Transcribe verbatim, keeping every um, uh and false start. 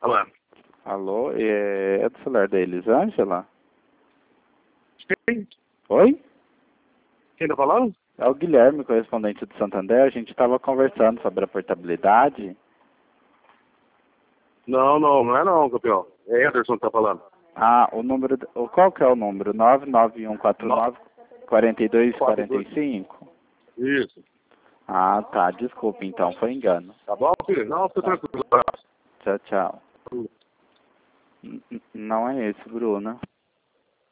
Alô? Alô, é, é do celular da Elisângela? Quem? Oi? Quem tá falando? É o Guilherme, correspondente do Santander. A gente estava conversando sobre a portabilidade. Não, não, não é não, campeão. É Ederson que tá falando. Ah, o número... o- Qual que é o número? nove nove um quatro nove, quatro dois quatro cinco? Isso. Ah, tá. Desculpe, então. Foi engano. Tá bom, filho? Não, fica tranquilo. Tchau, tchau. N- n- Não é esse, Bruna.